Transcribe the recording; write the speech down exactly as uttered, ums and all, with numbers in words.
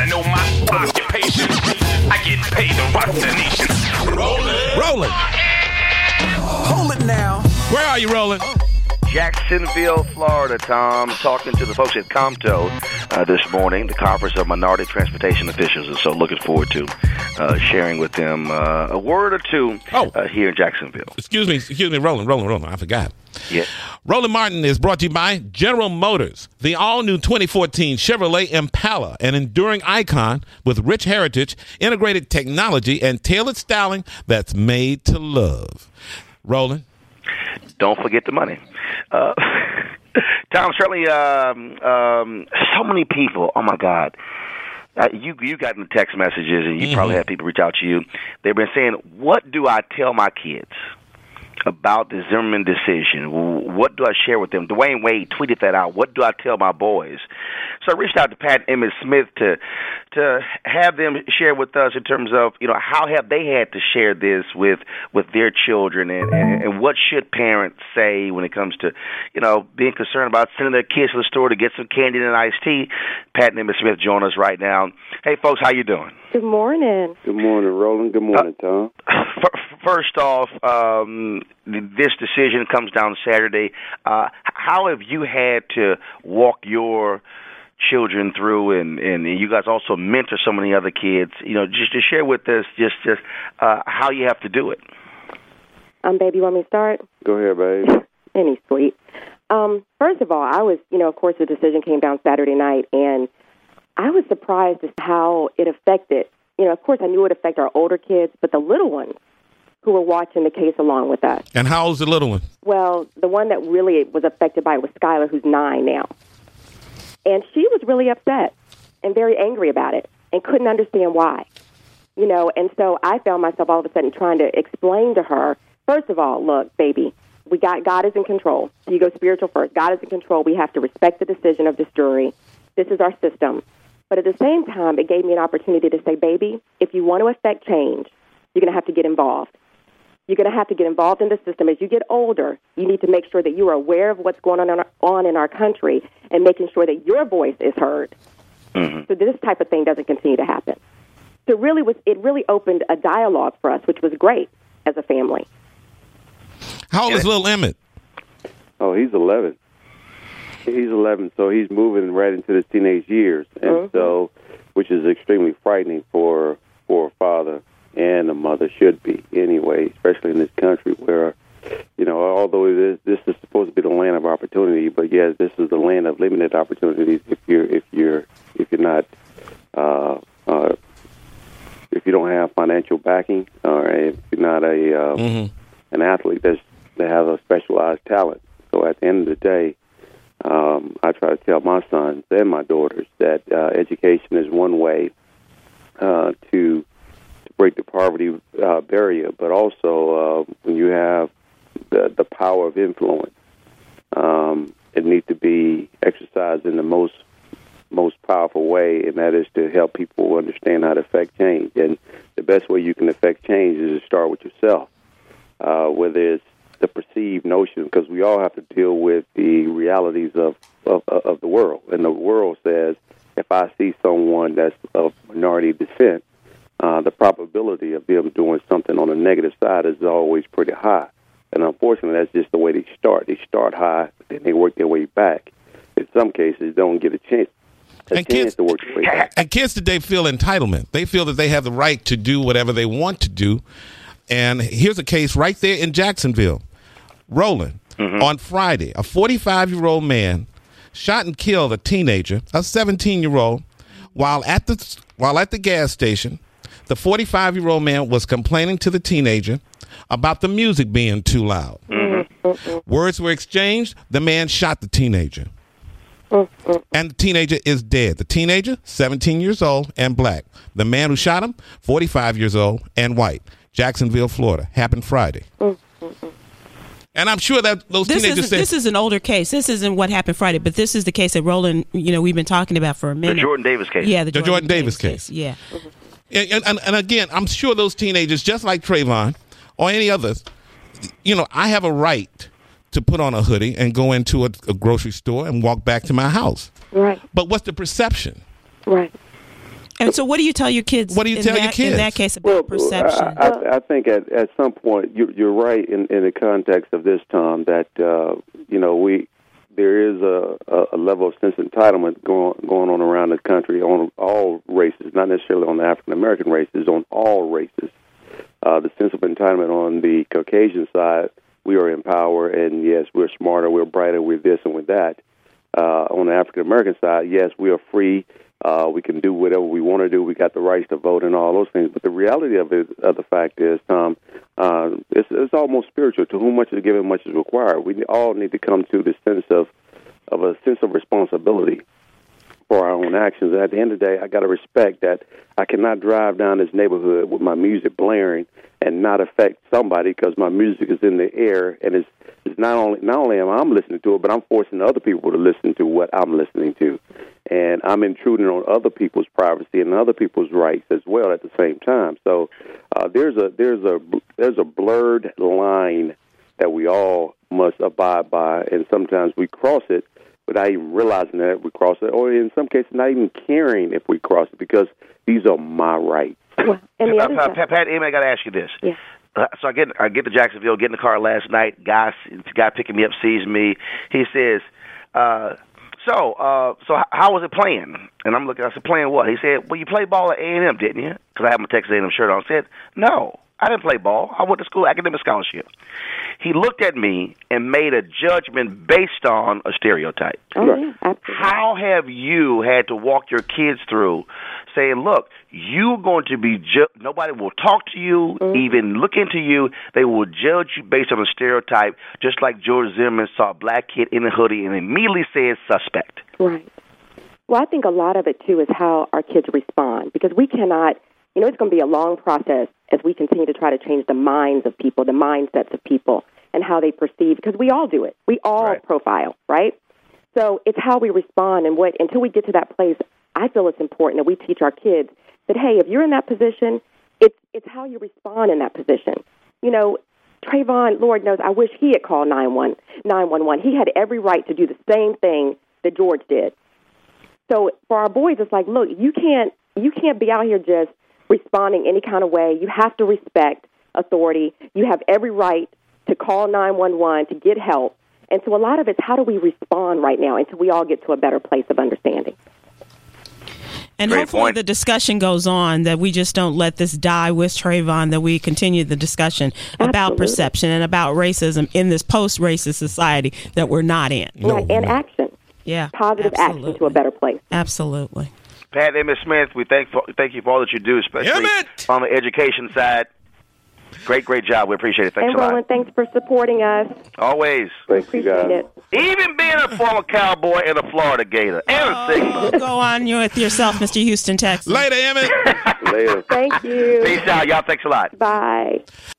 wanna know my occupation? I get paid to rock the nation. Rolling. Rolling. Hold it now. Where are you, Rolling? Jacksonville, Florida, Tom, talking to the folks at COMTO uh, this morning, the Conference of Minority Transportation Officials, and so looking forward to uh, sharing with them uh, a word or two oh. uh, here in Jacksonville. Excuse me, excuse me, Rolling, Rolling, Rolling, I forgot. Yeah. Roland Martin is brought to you by General Motors, the all-new twenty fourteen Chevrolet Impala, an enduring icon with rich heritage, integrated technology, and tailored styling that's made to love. Roland? Don't forget the money. Uh, Tom, certainly um, um, so many people, oh, my God. Uh, you you got in the text messages, and you mm-hmm. probably had people reach out to you. They've been saying, what do I tell my kids about the Zimmerman decision? What do I share with them? Dwayne Wade tweeted that out. What do I tell my boys? So I reached out to Pat and Emmett Smith to to have them share with us in terms of, you know, how have they had to share this with, with their children, and, and, and what should parents say when it comes to, you know, being concerned about sending their kids to the store to get some candy and an iced tea. Pat and Emmett Smith join us right now. Hey, folks, how you doing? Good morning. Good morning, Roland. Good morning, Tom. Uh, first off, um, this decision comes down Saturday. Uh, how have you had to walk your children through, and, and you guys also mentor so many other kids, you know, just to share with us just, just uh, how you have to do it? Um, baby, you want me to start? Go ahead, babe. Any sweet. Um, first of all, I was, you know, of course, the decision came down Saturday night, and I was surprised as to how it affected, you know, of course, I knew it would affect our older kids, but the little ones who were watching the case along with us. And how old's the little one? Well, the one that really was affected by it was Skylar, who's nine now. And she was really upset and very angry about it and couldn't understand why, you know. And so I found myself all of a sudden trying to explain to her, first of all, look, baby, we got God is in control. So you go spiritual first. God is in control. We have to respect the decision of this jury. This is our system. But at the same time, it gave me an opportunity to say, baby, if you want to affect change, you're going to have to get involved. You're going to have to get involved in the system. As you get older, you need to make sure that you are aware of what's going on in our, on in our country and making sure that your voice is heard. Mm-hmm. So this type of thing doesn't continue to happen. So it really was, it really opened a dialogue for us, which was great as a family. How old is little Emmett? Oh, he's eleven. He's eleven, so he's moving right into his teenage years, and mm-hmm. so, which is extremely frightening for for a father and a mother should be anyway, especially in this country where, you know, although it is, this is supposed to be the land of opportunity, but yes, this is the land of limited opportunities if you're if you're if you're not uh, uh, if you don't have financial backing, or if you're not a uh, mm-hmm. an athlete that's, that has a specialized talent. So at the end of the day, um, I try to tell my sons and my daughters that uh, education is one way uh, to break the poverty uh, barrier, but also uh, when you have the, the power of influence, um, it needs to be exercised in the most most powerful way, and that is to help people understand how to affect change. And the best way you can affect change is to start with yourself, uh, whether it's the perceived notion, because we all have to deal with the realities of, of, of the world. And the world says, if I see someone that's of minority descent, Uh, the probability of them doing something on the negative side is always pretty high. And unfortunately, that's just the way they start. They start high, then they work their way back. In some cases, don't get a chance, a and chance kids, to work their way back. And kids today feel entitlement. They feel that they have the right to do whatever they want to do. And here's a case right there in Jacksonville. Roland, mm-hmm. on Friday, a forty-five-year-old man shot and killed a teenager, a seventeen-year-old, while at the while at the gas station. The forty-five-year-old man was complaining to the teenager about the music being too loud. Mm-hmm. Words were exchanged. The man shot the teenager. Mm-hmm. And the teenager is dead. The teenager, seventeen years old and black. The man who shot him, forty-five years old and white. Jacksonville, Florida. Happened Friday. Mm-hmm. And I'm sure that those this teenagers said... This is an older case. This isn't what happened Friday, but this is the case that Roland, you know, we've been talking about for a minute. The Jordan Davis case. Yeah, the, the Jordan, Jordan Davis, Davis case. case. Yeah. Mm-hmm. And, and, and again, I'm sure those teenagers, just like Trayvon or any others, you know, I have a right to put on a hoodie and go into a, a grocery store and walk back to my house. Right. But what's the perception? Right. And so, what do you tell your kids? What do you in tell that, your kids? in that case about perception? I, I, I think at, at some point you're, you're right in, in the context of this, Tom. That uh, you know we there is a, a level of sense of entitlement going going on around the country on all races, not necessarily on the African American races, on all races. Uh, the sense of entitlement on the Caucasian side, we are in power, and yes, we're smarter, we're brighter, we're this and we're that. Uh, on the African American side, yes, we are free. Uh, we can do whatever we want to do. We got the rights to vote and all those things. But the reality of it, of the fact is, Tom, uh, it's, it's almost spiritual. To whom much is given, much is required. We all need to come to the sense of of a sense of responsibility for our own actions. And at the end of the day, I got to respect that I cannot drive down this neighborhood with my music blaring and not affect somebody because my music is in the air, and it's, it's not only not only am I listening to it, but I'm forcing other people to listen to what I'm listening to, and I'm intruding on other people's privacy and other people's rights as well at the same time. So uh, there's a there's a there's a blurred line that we all must abide by, and sometimes we cross it without even realizing that we cross it, or in some cases not even caring if we cross it, because these are my rights. Well, and the other uh, side- Pat, Pat, Amy, I got to ask you this. Yeah. Uh, so I get I get to Jacksonville, get in the car last night. Guy, guy picking me up sees me. He says, uh, "So, uh, so h- how was it playing?" And I'm looking. I said, "Playing what?" He said, "Well, you played ball at A and M, didn't you?" Because I had my Texas A and M shirt on. I said, "No, I didn't play ball. I went to school academic scholarship." He looked at me and made a judgment based on a stereotype. Oh, yeah, absolutely. How have you had to walk your kids through saying, look, you're going to be, ju- nobody will talk to you, mm-hmm. even look into you. They will judge you based on a stereotype, just like George Zimmerman saw a black kid in a hoodie and immediately said suspect. Right. Well, I think a lot of it, too, is how our kids respond, because we cannot, you know, it's going to be a long process as we continue to try to change the minds of people, the mindsets of people, and how they perceive, because we all do it. We all right. profile, right? So it's how we respond, and what until we get to that place, I feel it's important that we teach our kids that, hey, if you're in that position, it's it's how you respond in that position. You know, Trayvon, Lord knows, I wish he had called nine one one. He had every right to do the same thing that George did. So for our boys, it's like, look, you can't you can't be out here just responding any kind of way. You have to respect authority. You have every right to call nine one one to get help. And so a lot of it's how do we respond right now until we all get to a better place of understanding. And Great hopefully point. the discussion goes on, that we just don't let this die with Trayvon, that we continue the discussion about Absolutely. perception and about racism in this post-racist society that we're not in. No, right, and no. action. Yeah, Positive absolutely. action to a better place. Absolutely. Pat Emmett Smith, we thank for, thank you for all that you do, especially Emmett! on the education side. Great, great job. We appreciate it. Thanks And a lot. Roland, thanks for supporting us. Always. Thank you, Appreciate guys. it. Even being a former Cowboy and a Florida Gator. And a Oh, Sigma. go on you with yourself, Mister Houston, Texas. Later, Emmett. Later. Thank you. Peace out. Y'all, thanks a lot. Bye.